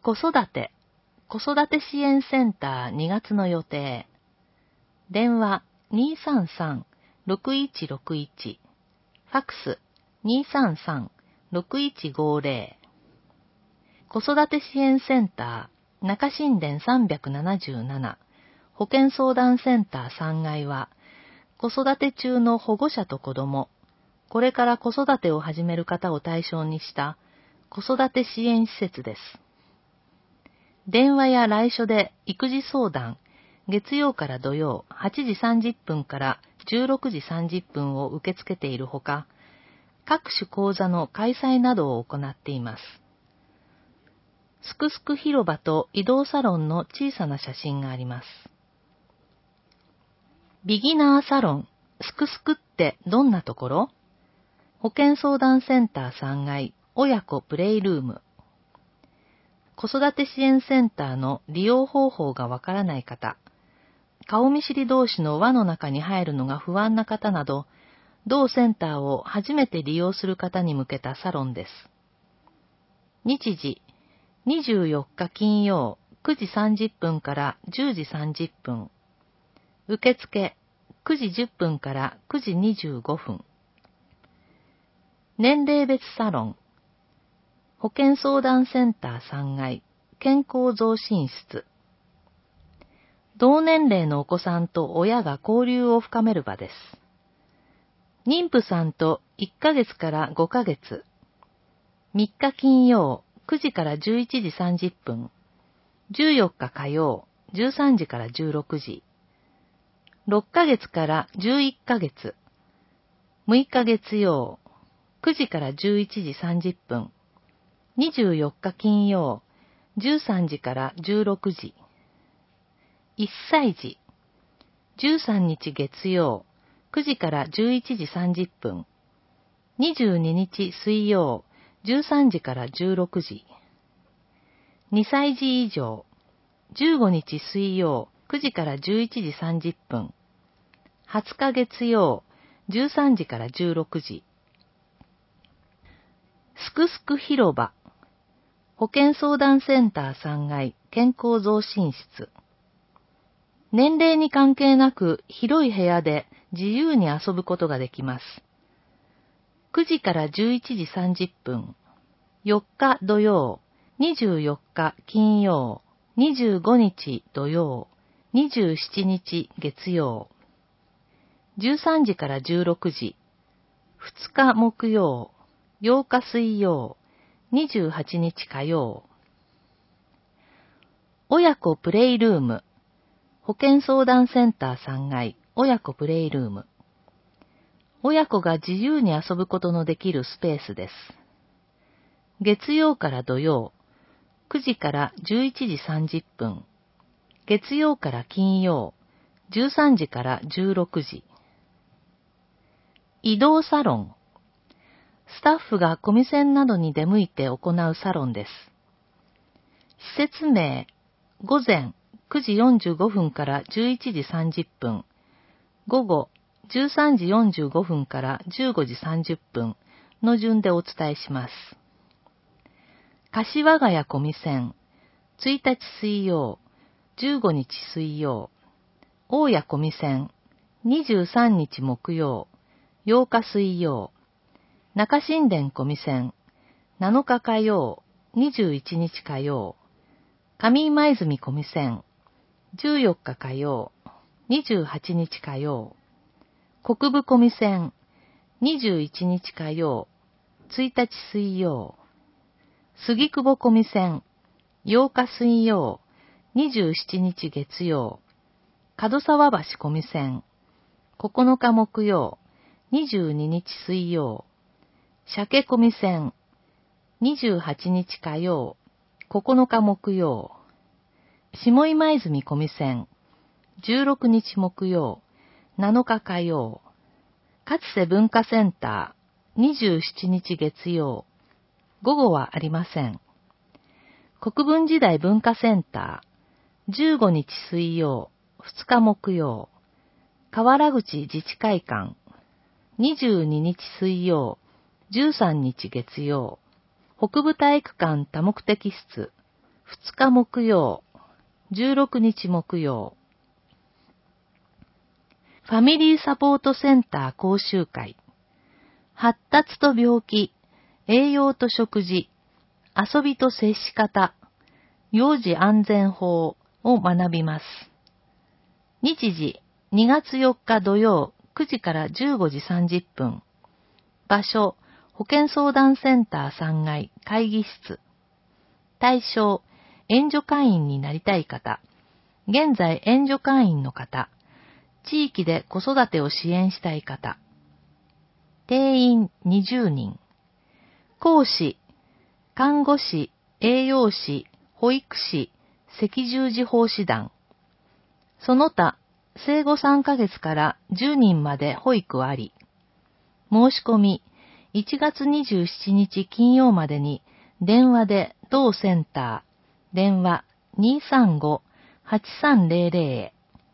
子育て支援センター2月の予定。電話233-6161。ファクス233-6150。子育て支援センター中新田377保健相談センター3階は、子育て中の保護者と子供、これから子育てを始める方を対象にした子育て支援施設です。電話や来所で育児相談、月曜から土曜8時30分から16時30分を受け付けているほか、各種講座の開催などを行っています。すくすく広場と移動サロンの小さな写真があります。ビギナーサロン、すくすくってどんなところ？保健相談センター3階、親子プレイルーム。子育て支援センターの利用方法がわからない方、顔見知り同士の輪の中に入るのが不安な方など、同センターを初めて利用する方に向けたサロンです。日時、24日金曜9時30分から10時30分。受付9時10分から9時25分。年齢別サロン。保健相談センター3階、健康増進室。同年齢のお子さんと親が交流を深める場です。妊婦さんと1ヶ月から5ヶ月。3日金曜9時から11時30分。14日火曜13時から16時。6ヶ月から11ヶ月。6日月曜9時から11時30分。24日金曜13時から16時。1歳児13日月曜9時から11時30分。22日水曜13時から16時。2歳児以上15日水曜9時から11時30分。20日月曜13時から16時。すくすく広場保健相談センター3階健康増進室。年齢に関係なく広い部屋で自由に遊ぶことができます。9時から11時30分。4日土曜、24日金曜、25日土曜、27日月曜。13時から16時。2日木曜、8日水曜、28日火曜。親子プレイルーム。保健相談センター3階、親子プレイルーム。親子が自由に遊ぶことのできるスペースです。月曜から土曜、9時から11時30分。月曜から金曜、13時から16時。移動サロン。スタッフがコミセンなどに出向いて行うサロンです。施設名、午前9時45分から11時30分、午後13時45分から15時30分の順でお伝えします。柏ヶ谷コミセン、1日水曜、15日水曜、大谷コミセン、23日木曜、8日水曜、中新田コミセン、7日火曜、21日火曜、上今泉コミセン、14日火曜、28日火曜、国分コミセン、21日火曜、1日水曜、杉久保コミセン、8日水曜、27日月曜、門沢橋コミセン、9日木曜、22日水曜、鮭コミセン、28日火曜、9日木曜、下今泉コミセン、16日木曜、7日火曜、かつて文化センター、27日月曜、午後はありません。国分時代文化センター、15日水曜、2日木曜、河原口自治会館、22日水曜、13日月曜、北部体育館多目的室、 2日木曜、16日木曜。ファミリーサポートセンター講習会。発達と病気、栄養と食事、遊びと接し方、幼児安全法を学びます。日時、2月4日土曜9時から15時30分。場所、保健相談センター3階会議室。対象、援助会員になりたい方、現在援助会員の方、地域で子育てを支援したい方。定員20人。講師、看護師、栄養士、保育士、赤十字奉仕団。その他、生後3ヶ月から10人まで保育あり。申し込み、1月27日金曜までに、電話で同センター、電話 235-8300 へ。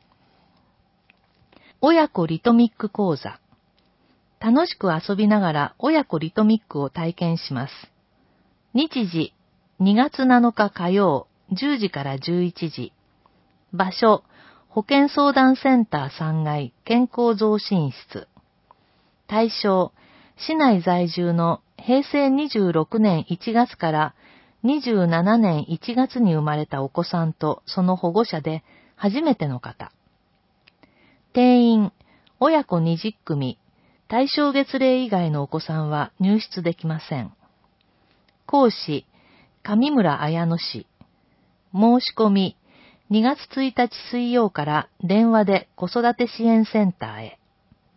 親子リトミック講座。楽しく遊びながら親子リトミックを体験します。日時、2月7日火曜、10時から11時。場所、保健相談センター3階健康増進室。対象、市内在住の平成26年1月から27年1月に生まれたお子さんとその保護者で初めての方。定員、親子20組、対象月齢以外のお子さんは入室できません。講師、上村綾乃氏。申し込み、2月1日水曜から電話で子育て支援センターへ。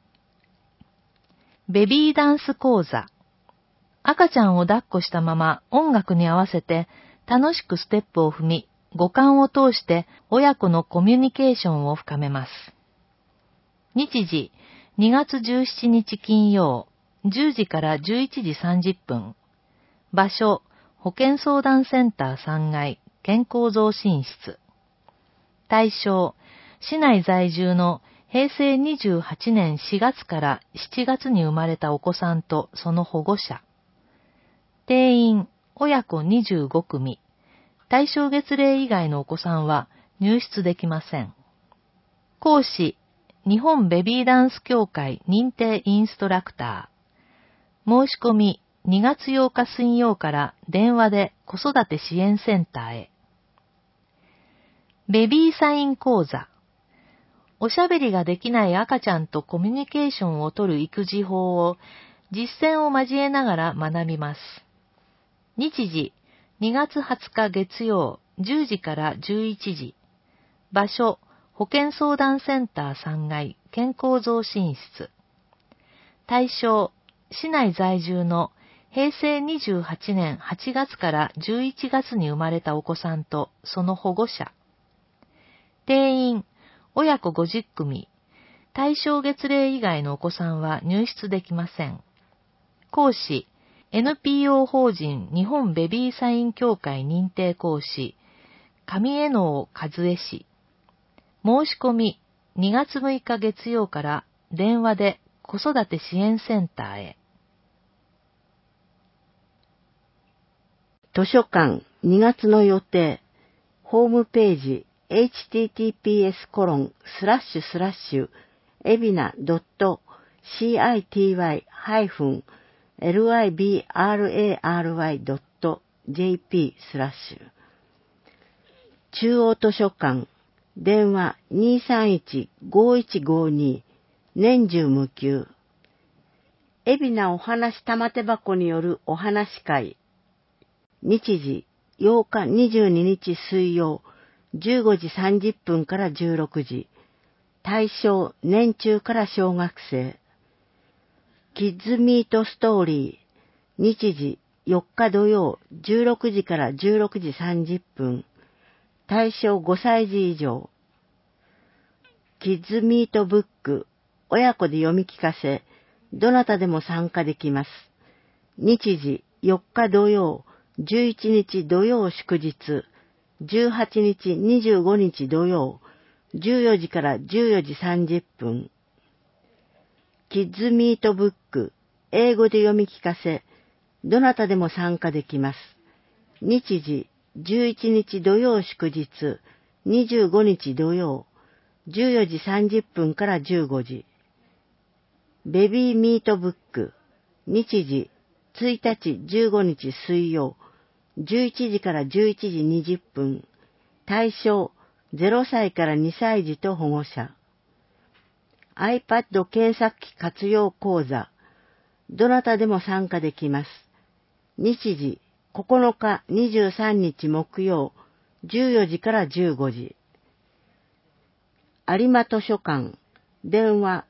ベビーダンス講座。赤ちゃんを抱っこしたまま音楽に合わせて楽しくステップを踏み、五感を通して親子のコミュニケーションを深めます。日時、2月17日金曜、10時から11時30分。場所、保健相談センター3階、健康増進室。対象、市内在住の平成28年4月から7月に生まれたお子さんとその保護者。定員、親子25組。対象月齢以外のお子さんは入室できません。講師、日本ベビーダンス協会認定インストラクター。申し込み、2月8日水曜から電話で子育て支援センターへ。ベビーサイン講座。おしゃべりができない赤ちゃんとコミュニケーションをとる育児法を実践を交えながら学びます。日時、2月20日月曜、10時から11時。場所、保健相談センター3階、健康増進室。対象、市内在住の平成28年8月から11月に生まれたお子さんとその保護者。定員、親子50組。対象月齢以外のお子さんは入室できません。講師、NPO 法人日本ベビーサイン協会認定講師、上江能和恵氏。申し込み、2月6日月曜から電話で子育て支援センターへ。 図書館2月の予定。ホームページ https://ebina.city-libray.jp/ 中央図書館電話 231-5152 年中無休。海老名お話玉手箱によるお話会。日時8日22日水曜15時30分から16時。対象年中から小学生。キッズミートストーリー。日時4日土曜16時から16時30分。対象5歳児以上。キッズミートブック。親子で読み聞かせ。どなたでも参加できます。日時4日土曜11日土曜祝日。18日25日土曜14時から14時30分。キッズミートブック。英語で読み聞かせ。どなたでも参加できます。日時 11日土曜祝日、25日土曜、14時30分から15時。ベビーミートブック、日時、1日15日水曜、11時から11時20分。対象、0歳から2歳児と保護者。iPad 検索機活用講座。どなたでも参加できます。日時、9日23日木曜、14時から15時。有馬図書館、電話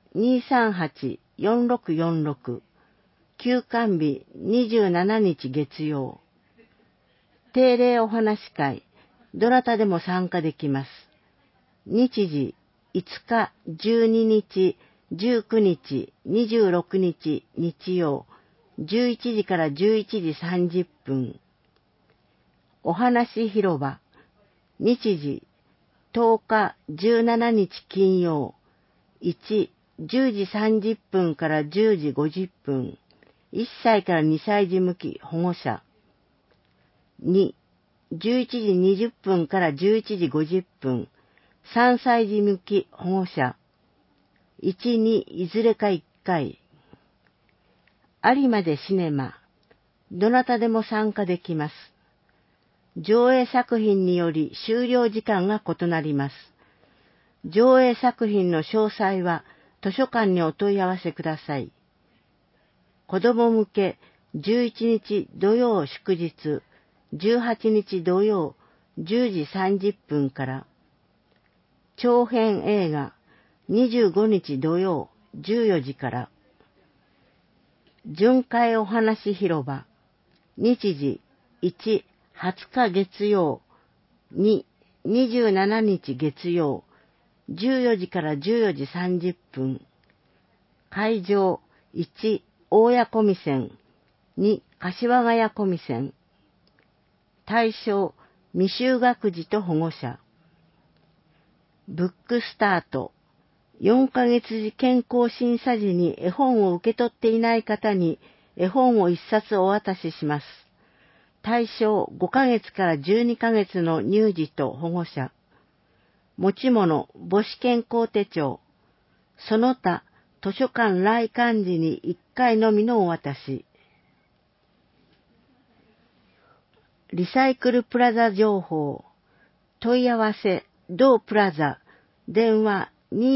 238-4646。休館日27日月曜。定例お話会、どなたでも参加できます。日時、5日、12日、19日、26日、日曜、11時から11時30分。お話広場、日時、10日、17日金曜、1、10時30分から10時50分。1歳から2歳児向き保護者。2、11時20分から11時50分。3歳児向き保護者。1、2、いずれか1回。有馬でシネマ。どなたでも参加できます。上映作品により終了時間が異なります。上映作品の詳細は図書館にお問い合わせください。子供向け11日土曜祝日、18日土曜10時30分から。長編映画25日土曜14時から。巡回お話広場。日時1、20日月曜、2、27日月曜、14時から14時30分。会場1、大谷小見線、2、柏ヶ谷小見線。対象、未就学児と保護者。ブックスタート。4ヶ月時健康審査時に絵本を受け取っていない方に絵本を1冊お渡しします。対象5ヶ月から12ヶ月の乳児と保護者。持ち物、母子健康手帳。その他、図書館来館時に1回のみのお渡し。リサイクルプラザ情報。問い合わせ、同プラザ。電話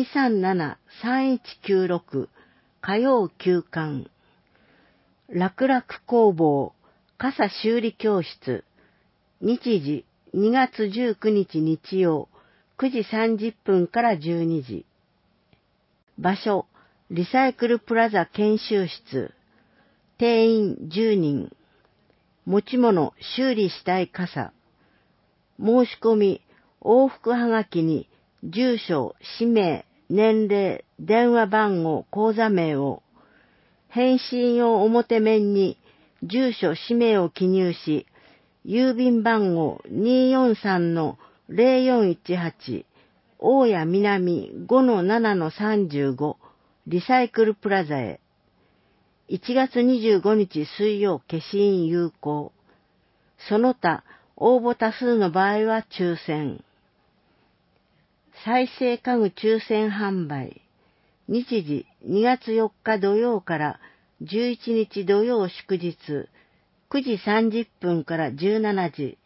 237-3196。火曜休館。楽々工房。傘修理教室。日時2月19日日曜9時30分から12時。場所リサイクルプラザ研修室。定員10人。持ち物修理したい傘。申し込み往復はがきに住所、氏名、年齢、電話番号、口座名を。返信用表面に住所、氏名を記入し、郵便番号243-0418、大谷南 5-7-35、リサイクルプラザへ。1月25日水曜消印有効。その他、応募多数の場合は抽選。再生家具抽選販売。日時2月4日土曜から11日土曜祝日、9時30分から17時。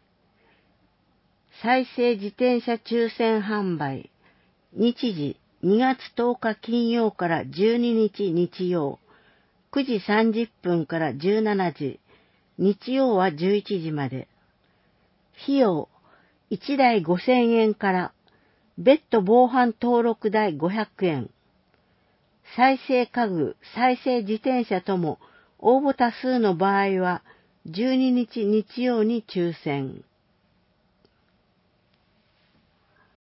再生自転車抽選販売。日時2月10日金曜から12日日曜、9時30分から17時。日曜は11時まで。費用1台5000円から、別途防犯登録代500円。再生家具、再生自転車とも応募多数の場合は12日日曜に抽選。